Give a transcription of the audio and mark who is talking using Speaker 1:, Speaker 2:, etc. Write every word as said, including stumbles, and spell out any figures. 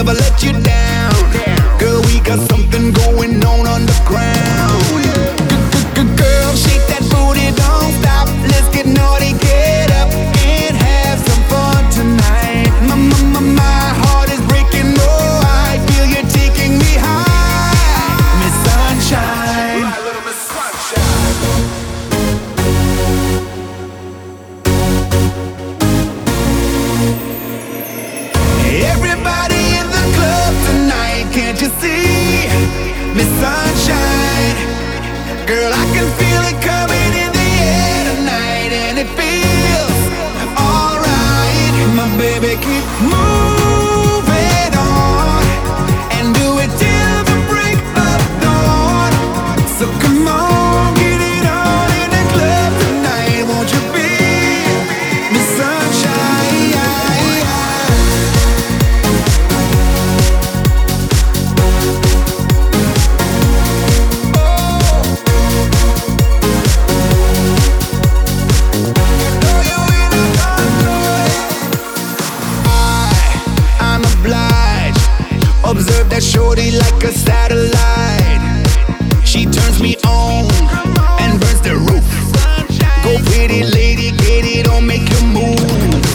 Speaker 1: never let you down. Girl, we got something going on underground. Girl, shake that booty, don't stop. Let's get naughty, get up and have some fun tonight. My, my, my, my heart is breaking, oh, I feel you taking me high. Miss Sunshine, right, little Miss Sunshine. Everybody in the club tonight, can't you see? Miss Sunshine, girl, I can feel it coming in the air tonight, and it feels alright. My baby, keep moving on and do it till the break of dawn. So come on, get it on in the club tonight, won't you be Miss Sunshine? Observe that shorty like a satellite. She turns me on and burns the roof. Go pretty lady, get it on, make you move.